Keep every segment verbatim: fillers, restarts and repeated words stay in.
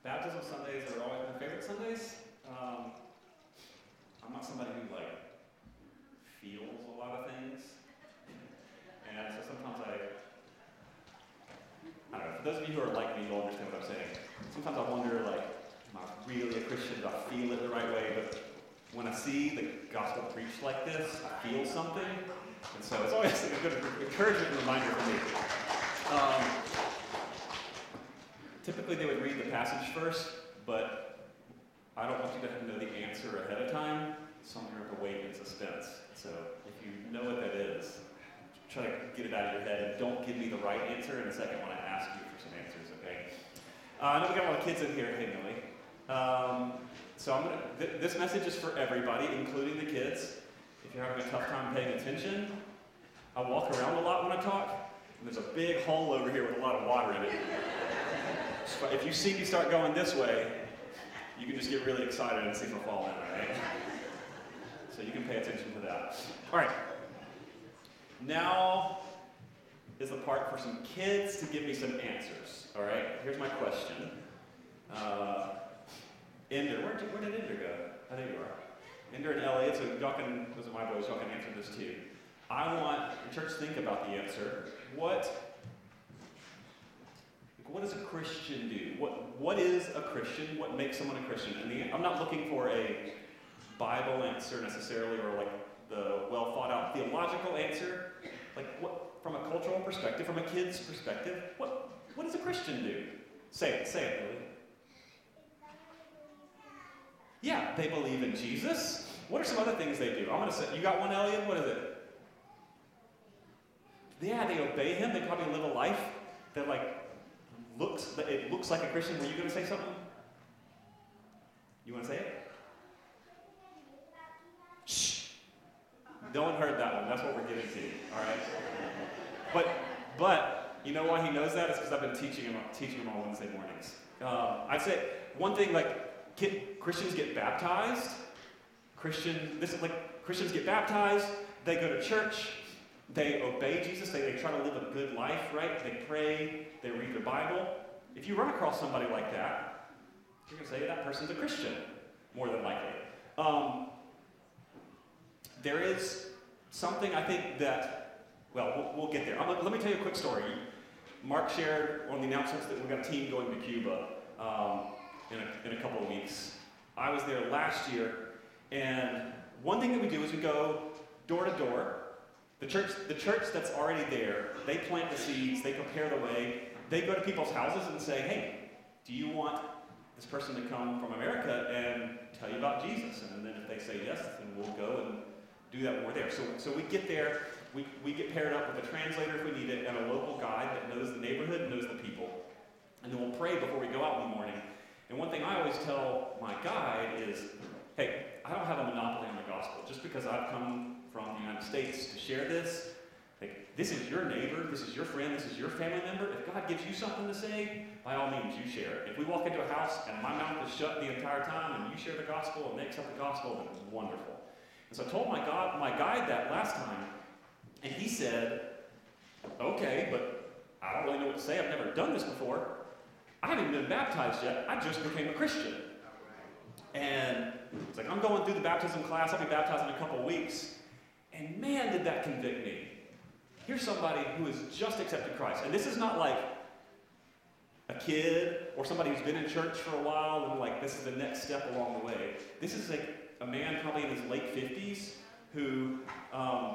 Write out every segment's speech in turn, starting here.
Baptism Sundays are always my favorite Sundays. Um, I'm not somebody who, like, feels a lot of things. And so sometimes I, I don't know, for those of you who are like me, you'll understand what I'm saying. Sometimes I wonder, like, am I really a Christian? Do I feel it the right way? But when I see the gospel preached like this, I feel something. And so it's always a good encouragement and reminder for me. Um, typically they would read the passage first, but I don't want you to know the answer ahead of time, so I'm going to have to wait in suspense. So if you know what that is, try to get it out of your head, and don't give me the right answer in a second when I ask you for some answers, okay? Uh, I know we got a lot of kids in here, hey Millie. Um, so I'm gonna, th- this message is for everybody, including the kids. If you're having a tough time paying attention, I walk around a lot when I talk, and there's a big hole over here with a lot of water in it. So if you see me start going this way, you can just get really excited and see if I fall in, all right? So you can pay attention to that. All right. Now is the part for some kids to give me some answers, all right? Here's my question. Uh, Ender, where did, where did Ender go? Oh, there you are. Ender and Elliot, so y'all can, those are my boys, y'all can answer this too. I want the church to think about the answer. What, what does a Christian do? What, what is a Christian? What makes someone a Christian? And the, I'm not looking for a Bible answer necessarily, or like the well thought out theological answer. Like what, from a cultural perspective, from a kid's perspective, what, what does a Christian do? Say it, say it, Lily. Yeah, they believe in Jesus. What are some other things they do? I'm going to say, you got one, Elliot? What is it? Yeah, they obey him. They probably live a life that, like, looks, it looks like a Christian. Were you going to say something? You want to say it? Shh. No one heard that one. That's what we're getting to, all right? But, but, you know why he knows that? It's because I've been teaching him, teaching him on Wednesday mornings. Uh, I'd say one thing, like, kid, Christians get baptized. Christian, this is like, Christians get baptized. They go to church. They obey Jesus. They, they try to live a good life, right? They pray. They read the Bible. If you run across somebody like that, you're going to say that person's a Christian, more than likely. Um, there is something I think that, well, we'll, we'll get there. I'm, let me tell you a quick story. Mark shared on the announcements that we've got a team going to Cuba um, in, a, in a couple of weeks. I was there last year, and one thing that we do is we go door to door. The church, the church that's already there, they plant the seeds, they prepare the way. They go to people's houses and say, hey, do you want this person to come from America and tell you about Jesus? And then if they say yes, then we'll go and do that when we're there. So, so we get there, we, we get paired up with a translator if we need it, and a local guide that knows the neighborhood and knows the people. And then we'll pray before we go out in the morning. And one thing I always tell my guide is, hey, I don't have a monopoly on the gospel. Just because I've come from the United States to share this, like, this is your neighbor, this is your friend, this is your family member. If God gives you something to say, by all means, you share it. If we walk into a house and my mouth is shut the entire time and you share the gospel and they accept the gospel, then it's wonderful. And so I told my, God, my guide that last time, and he said, okay, but I don't really know what to say. I've never done this before. I haven't even been baptized yet. I just became a Christian. And it's like, I'm going through the baptism class. I'll be baptized in a couple weeks. And man, did that convict me. Here's somebody who has just accepted Christ. And this is not like a kid or somebody who's been in church for a while and like this is the next step along the way. This is like a man probably in his late fifties who, um,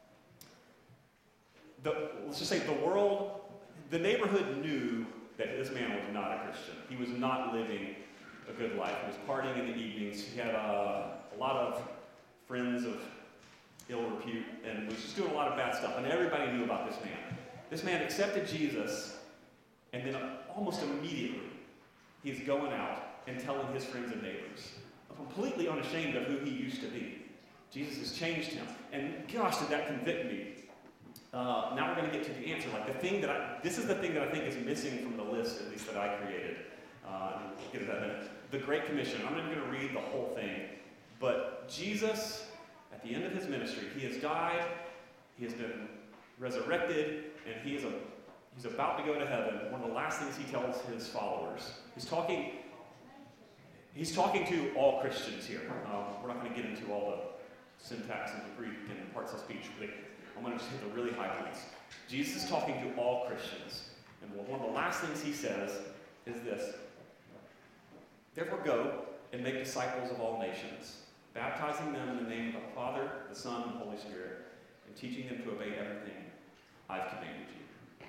the, let's just say the world, the neighborhood knew that this man was not a Christian. He was not living a good life. He was partying in the evenings. He had uh, a lot of friends of ill repute and was just doing a lot of bad stuff. And everybody knew about this man. This man accepted Jesus, and then almost immediately, he's going out and telling his friends and neighbors, completely unashamed of who he used to be. Jesus has changed him. And gosh, did that convict me. Uh, now we're going to get to the answer. Like the thing that I, this is the thing that I think is missing from the list, at least that I created. Uh, we'll get to that in a minute. The Great Commission. I'm not going to read the whole thing. But Jesus, at the end of his ministry, he has died, he has been resurrected, and he is a, he's about to go to heaven. One of the last things he tells his followers, he's talking, he's talking to all Christians here. Um, we're not going to get into all the syntax and the Greek and parts of speech. But I'm going to just hit the really high points. Jesus is talking to all Christians. And one of the last things he says is this: therefore go and make disciples of all nations, baptizing them in the name of the Father, the Son, and the Holy Spirit, and teaching them to obey everything I've commanded you.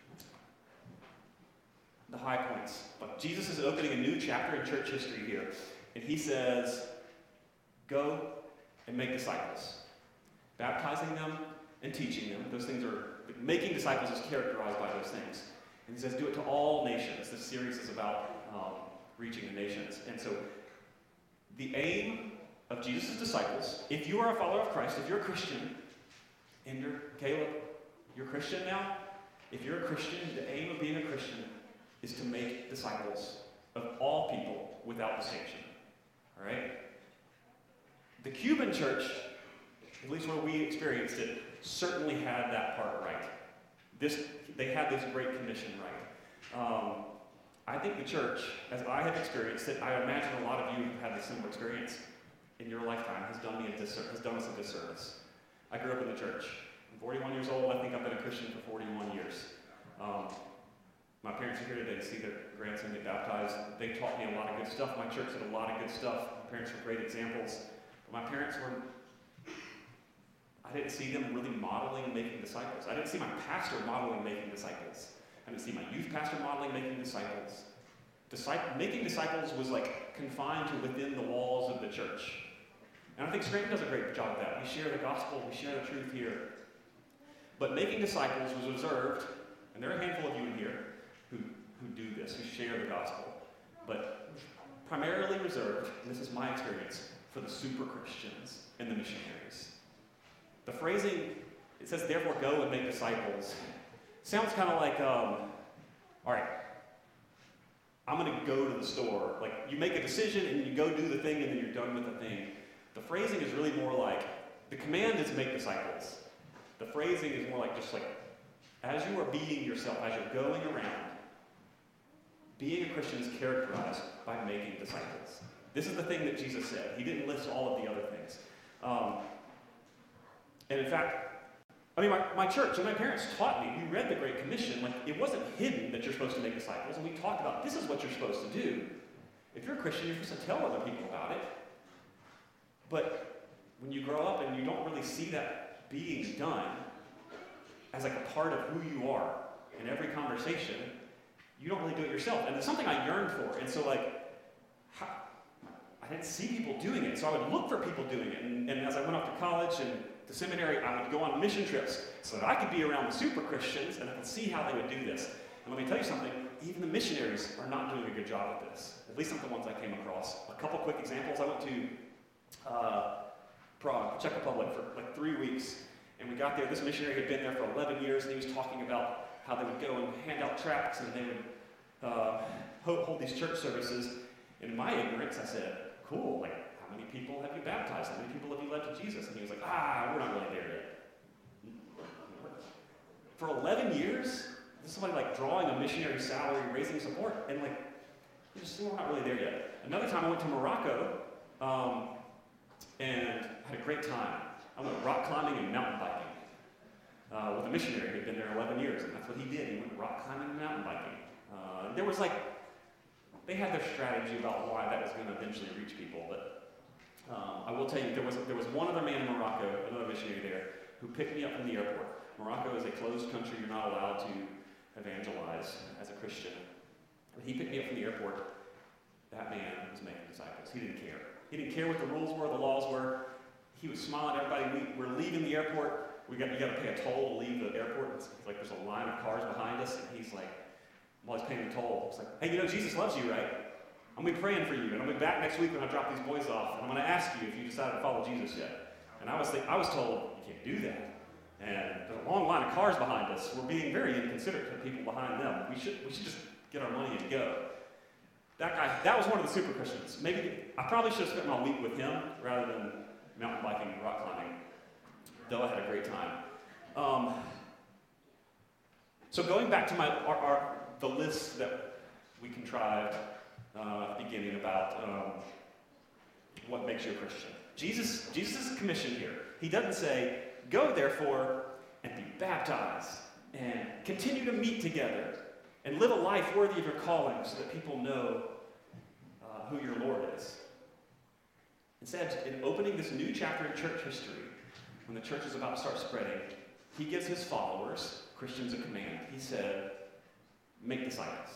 The high points. But Jesus is opening a new chapter in church history here. And he says, go and make disciples. Baptizing them and teaching them. Those things are, making disciples is characterized by those things. And he says, do it to all nations. This series is about um, reaching the nations. And so, the aim of Jesus' disciples, if you are a follower of Christ, if you're a Christian, and you're, Caleb, you're a Christian now, if you're a Christian, the aim of being a Christian is to make disciples of all people without distinction. All right? The Cuban church, at least where we experienced it, certainly had that part right. This, they had this Great Commission right. Um, I think the church, as I have experienced it, I imagine a lot of you have had a similar experience in your lifetime, has done me a disser- has done us a disservice. I grew up in the church. I'm forty-one years old. I think I've been a Christian for forty-one years. Um, my parents are here today to see their grandson get baptized. They taught me a lot of good stuff. My church did a lot of good stuff. My parents were great examples. But my parents were, I didn't see them really modeling making disciples. I didn't see my pastor modeling making disciples. I didn't see my youth pastor modeling making disciples. Disciple, making disciples was like confined to within the walls of the church. And I think Scranton does a great job of that. We share the gospel, we share the truth here. But making disciples was reserved, and there are a handful of you in here who, who do this, who share the gospel. But primarily reserved, and this is my experience, for the super Christians and the missionaries. The phrasing, it says, therefore go and make disciples, sounds kind of like, um, all right, I'm going to go to the store. Like, you make a decision and you go do the thing and then you're done with the thing. The phrasing is really more like, the command is make disciples. The phrasing is more like just like, as you are being yourself, as you're going around, being a Christian is characterized by making disciples. This is the thing that Jesus said. He didn't list all of the other things. Um, and in fact, I mean, my, my church and my parents taught me, we read the Great Commission, like, it wasn't hidden that you're supposed to make disciples, and we talked about, this is what you're supposed to do. If you're a Christian, you're supposed to tell other people about it. But when you grow up and you don't really see that being done as like a part of who you are in every conversation, you don't really do it yourself. And it's something I yearned for. And so, like, how, I didn't see people doing it, so I would look for people doing it. And, and as I went off to college and to seminary, I would go on mission trips so that I could be around the super Christians and I could see how they would do this. And let me tell you something, even the missionaries are not doing a good job at this. At least not the ones I came across. A couple quick examples. I went to uh, Prague, Czech Republic, for like three weeks. And we got there. This missionary had been there for eleven years, and he was talking about how they would go and hand out tracts, and they would uh, hold, hold these church services. In my ignorance, I said, cool, like, how many people have you baptized? How many people have you led to Jesus? And he was like, ah, we're not really there yet. For eleven years, this is somebody like drawing a missionary salary, raising support, and like, we're just we're not really there yet. Another time I went to Morocco, um, and had a great time. I went rock climbing and mountain biking uh, with a missionary who had been there eleven years, and that's what he did. He went rock climbing and mountain biking. Uh, there was like, they had their strategy about why that was going to eventually reach people, but um, I will tell you, there was there was one other man in Morocco, another missionary there, who picked me up from the airport. Morocco is a closed country; you're not allowed to evangelize as a Christian. But he picked me up from the airport. That man was making disciples. He didn't care. He didn't care what the rules were, the laws were. He was smiling at everybody. We, we're leaving the airport. We got you got to pay a toll to leave the airport. It's, it's like there's a line of cars behind us, and he's like, while he's paying the toll, it's like, hey, you know, Jesus loves you, right? I'm gonna be praying for you, and I'm gonna be back next week when I drop these boys off, and I'm gonna ask you if you decided to follow Jesus yet. And I was think, I was told you can't do that. And there's a long line of cars behind us. We're being very inconsiderate to the people behind them. We should we should just get our money and go. That guy, that was one of the super Christians. Maybe I probably should have spent my week with him rather than mountain biking and rock climbing, though I had a great time. Um, so going back to my our, our, the list that we contrived uh, at the beginning about um, what makes you a Christian. Jesus, Jesus' commission here. He doesn't say, go therefore and be baptized and continue to meet together and live a life worthy of your calling so that people know uh, who your Lord is. Instead, in opening this new chapter in church history, when the church is about to start spreading, he gives his followers, Christians, a command. He said, make disciples.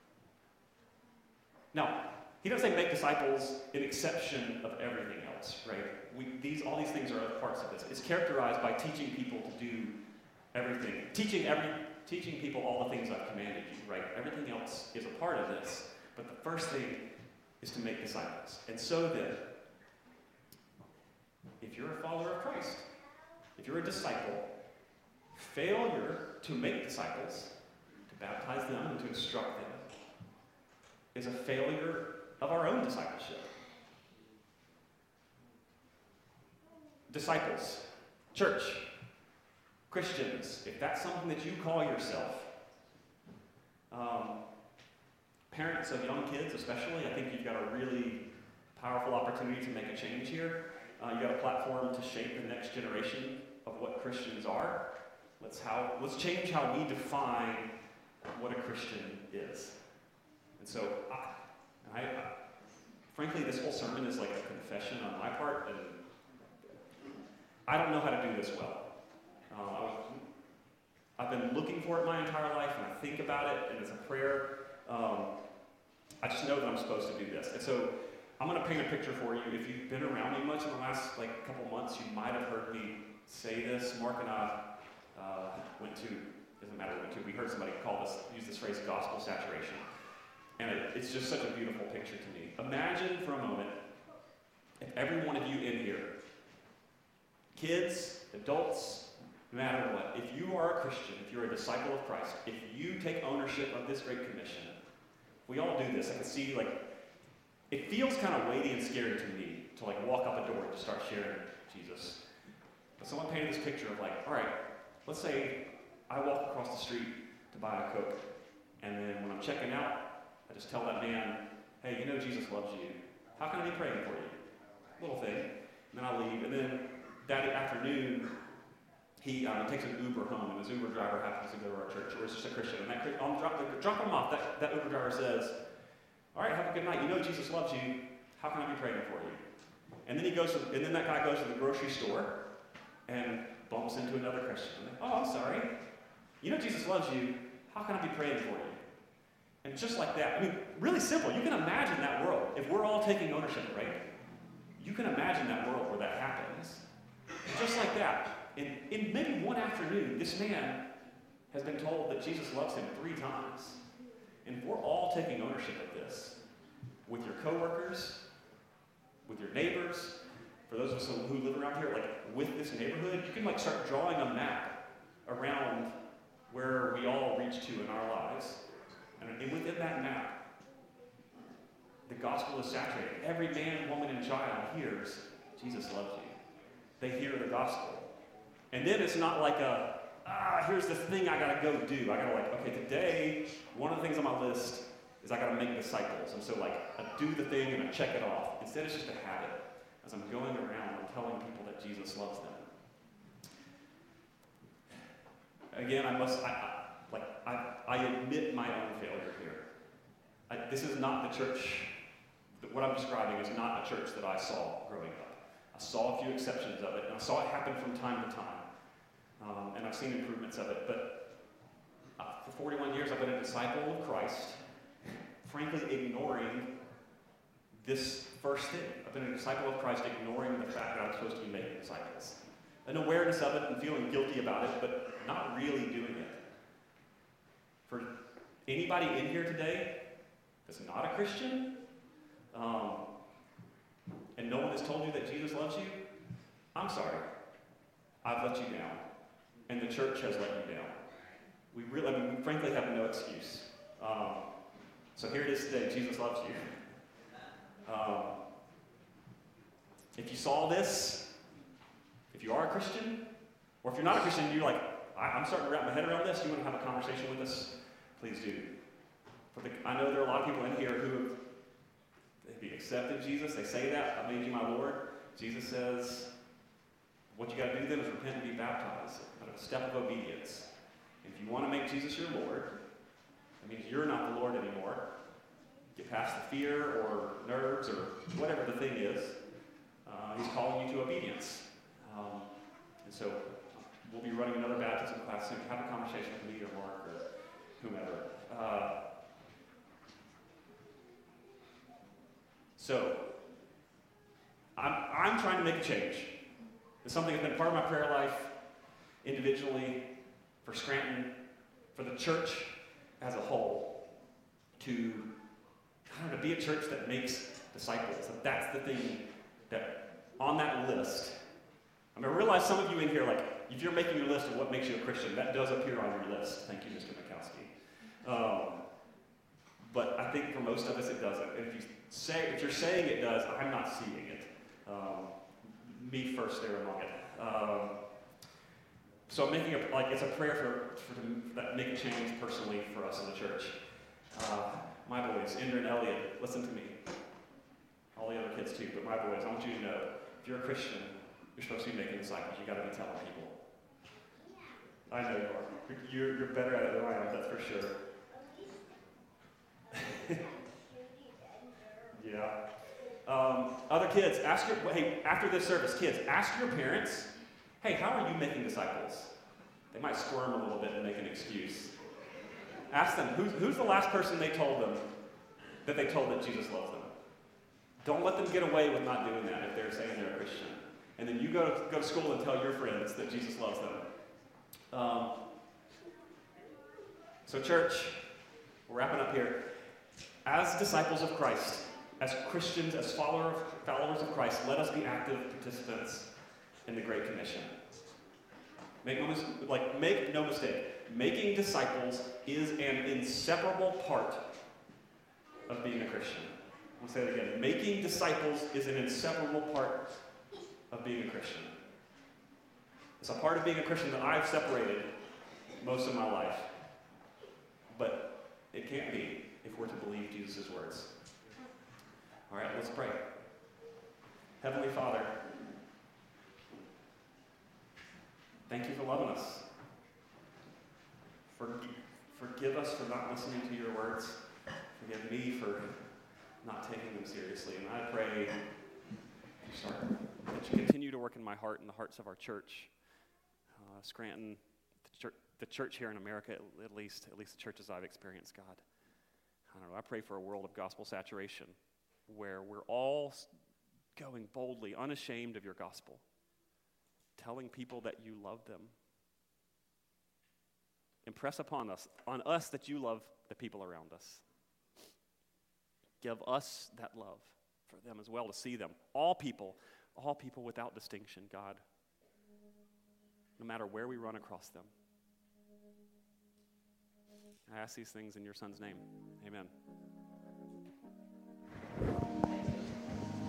Now, he doesn't say make disciples in exception of everything else, right? We, these, all these things are parts of this. It's characterized by teaching people to do everything. Teaching every, teaching people all the things I've commanded you, right? Everything else is a part of this. But the first thing is to make disciples. And so then, if you're a follower of Christ, if you're a disciple, failure to make disciples, to baptize them and to instruct them, is a failure of our own discipleship. Disciples, church, Christians, if that's something that you call yourself, um, parents of young kids especially, I think you've got a really powerful opportunity to make a change here. Uh, you've got a platform to shape the next generation of what Christians are. Let's, how, let's change how we define what a Christian is. And so, I, I, frankly, this whole sermon is like a confession on my part, and I don't know how to do this well. Uh, I was, I've been looking for it my entire life, and I think about it, and it's a prayer. Um, I just know that I'm supposed to do this. And so, I'm going to paint a picture for you. If you've been around me much in the last like couple months, you might have heard me say this. Mark and I uh, went to, doesn't matter went to, we heard somebody call this, use this phrase, gospel saturation. And it, it's just such a beautiful picture to me. Imagine for a moment if every one of you in here, kids, adults, no matter what, if you are a Christian, if you're a disciple of Christ, if you take ownership of this great commission, we all do this. I can see like, it feels kind of weighty and scary to me to like walk out the door and just start sharing Jesus. But someone painted this picture of like, all right, let's say I walk across the street to buy a Coke, and then when I'm checking out, I just tell that man, hey, you know Jesus loves you. How can I be praying for you? Little thing. And then I leave, and then that afternoon, he um, takes an Uber home, and his Uber driver happens to go to our church, or is just a Christian. And that, I'll drop, drop him off. That, that Uber driver says, all right, have a good night. You know Jesus loves you. How can I be praying for you? And then he goes, to, and then that guy goes to the grocery store and bumps into another Christian. Like, oh, I'm sorry. You know Jesus loves you. How can I be praying for you? And just like that, I mean, really simple. You can imagine that world. If we're all taking ownership, right? You can imagine that world where that happens. Just like that. In, in maybe one afternoon, this man has been told that Jesus loves him three times. And if we're all taking ownership of this, with your coworkers, with your neighbors, for those of us who live around here, like with this neighborhood, you can like start drawing a map around where we all reach to in our lives. And within that map, the gospel is saturated. Every man, woman, and child hears, Jesus loves you. They hear the gospel. And then it's not like a, ah, here's the thing I gotta go do. I gotta like, okay, today, one of the things on my list is I gotta make disciples. And so like, I do the thing and I check it off. Instead, it's just a habit. As I'm going around and telling people that Jesus loves them. Again, I must, I, I, like, I, I admit my own failure here. I, this is not the church, what I'm describing is not a church that I saw growing up. I saw a few exceptions of it, and I saw it happen from time to time. Um, and I've seen improvements of it, but uh, for forty-one years I've been a disciple of Christ, frankly ignoring this first thing. I've been a disciple of Christ ignoring the fact that I'm supposed to be making disciples. An awareness of it and feeling guilty about it, but not really doing it. For anybody in here today that's not a Christian, um, and no one has told you that Jesus loves you, I'm sorry. I've let you down. And the church has let you down. We really, I mean, we frankly have no excuse. Um, so here it is today. Jesus loves you. Um, if you saw this, if you are a Christian, or if you're not a Christian and you're like, I, I'm starting to wrap my head around this, you want to have a conversation with us, please do. For the, I know there are a lot of people in here who have They've accepted Jesus. They say that, I made you my Lord. Jesus says, what you got to do then is repent and be baptized. A step of obedience. If you want to make Jesus your Lord, that means you're not the Lord anymore. Get past the fear or nerves or whatever the thing is. Uh, he's calling you to obedience. Um, and so we'll be running another baptism class soon. Have a conversation with me or Mark or whomever. Uh, so, I'm, I'm trying to make a change. It's something that's been part of my prayer life, individually, for Scranton, for the church as a whole, to, I don't know, be a church that makes disciples. That that's the thing that, on that list, I mean, I realize some of you in here, like, if you're making your list of what makes you a Christian, that does appear on your list. Thank you, Mister Mikowski. Um, but I think for most of us it doesn't. And if you say, if you're saying it does, I'm not seeing it. Um, me first there among it. Um, so I'm making a, like, it's a prayer for, for to that make a change personally for us as a church. Uh, my boys, Ender and Elliot, listen to me. All the other kids too, but my boys, I want you to know, if you're a Christian, you're supposed to be making disciples. You got to be telling people. I know you are. You're, you're better at it than I am, that's for sure. Yeah. Um, other kids, ask your, hey, after this service, kids, ask your parents, hey, how are you making disciples? They might squirm a little bit and make an excuse. Ask them, who's, who's the last person they told them that they told that Jesus loves them? Don't let them get away with not doing that if they're saying they're a Christian. And then you go to, go to school and tell your friends that Jesus loves them. Um, so church, we're wrapping up here. As disciples of Christ, as Christians, as follower, followers of Christ, let us be active participants in the Great Commission. Make no, like, make no mistake, making disciples is an inseparable part of being a Christian. I'll say it again. Making disciples is an inseparable part of being a Christian. It's a part of being a Christian that I've separated most of my life. But it can't be if we're to believe Jesus' words. All right, let's pray. Heavenly Father, thank you for loving us. For, forgive us for not listening to your words. Forgive me for not taking them seriously. And I pray you start, that you continue to work in my heart and the hearts of our church, uh, Scranton, the church, the church here in America, at, at least, at least the churches I've experienced, God. I don't know, I pray for a world of gospel saturation where we're all going boldly, unashamed of your gospel, telling people that you love them. Impress upon us, on us that you love the people around us. Give us that love for them as well, to see them. All people, all people without distinction, God. No matter where we run across them. I ask these things in your Son's name. Amen.